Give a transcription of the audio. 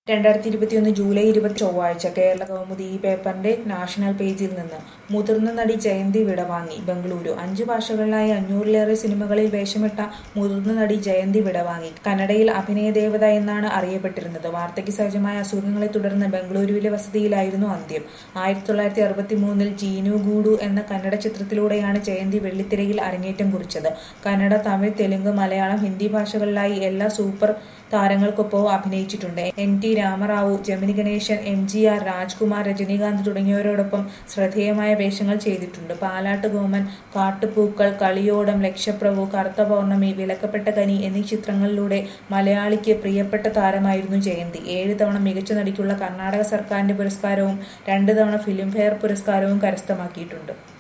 2021 July 20 ചൊവ്വാഴ്ച കേരള കൗമുദി ഈ പേപ്പറിന്റെ നാഷണൽ പേജിൽ നിന്ന് മുതിർന്ന നടി ജയന്തി വിടവാങ്ങി. ബംഗളൂരു 5 ഭാഷകളിലായി 500-ലേറെ സിനിമകളിൽ വേഷമിട്ട മുതിർന്ന നടി ജയന്തി വിടവാങ്ങി. കന്നഡയിൽ അഭിനയദേവത എന്നാണ് അറിയപ്പെട്ടിരുന്നത്. വാർദ്ധക്യ സഹജമായ അസുഖങ്ങളെ തുടർന്ന് ബംഗളൂരുവിലെ വസതിയിലായിരുന്നു അന്ത്യം. 1963 ജീനു ഗൂഡു എന്ന കന്നഡ ചിത്രത്തിലൂടെയാണ് ജയന്തി വെള്ളിത്തിരയിൽ അരങ്ങേറ്റം കുറിച്ചത്. കന്നഡ, തമിഴ്, തെലുങ്ക്, മലയാളം, ഹിന്ദി ഭാഷകളിലായി എല്ലാ സൂപ്പർ താരങ്ങൾക്കൊപ്പവും അഭിനയിച്ചിട്ടുണ്ട്. NT രാമറാവു, ജമിനി ഗണേശൻ, MGR, രാജ്കുമാർ, രജനീകാന്ത് തുടങ്ങിയവരോടൊപ്പം ശ്രദ്ധേയമായ വേഷങ്ങൾ ചെയ്തിട്ടുണ്ട്. പാലാട്ട് ഗോമൻ, കാട്ടുപൂക്കൾ, കളിയോടം, ലക്ഷപ്രഭു, കറുത്ത പൗർണമി, വിലക്കപ്പെട്ട കനി എന്നീ ചിത്രങ്ങളിലൂടെ മലയാളിക്ക് പ്രിയപ്പെട്ട താരമായിരുന്നു ജയന്തി. 7 തവണ മികച്ച നടിക്കുള്ള കർണാടക സർക്കാരിന്റെ പുരസ്കാരവും 2 തവണ ഫിലിംഫെയർ പുരസ്കാരവും കരസ്ഥമാക്കിയിട്ടുണ്ട്.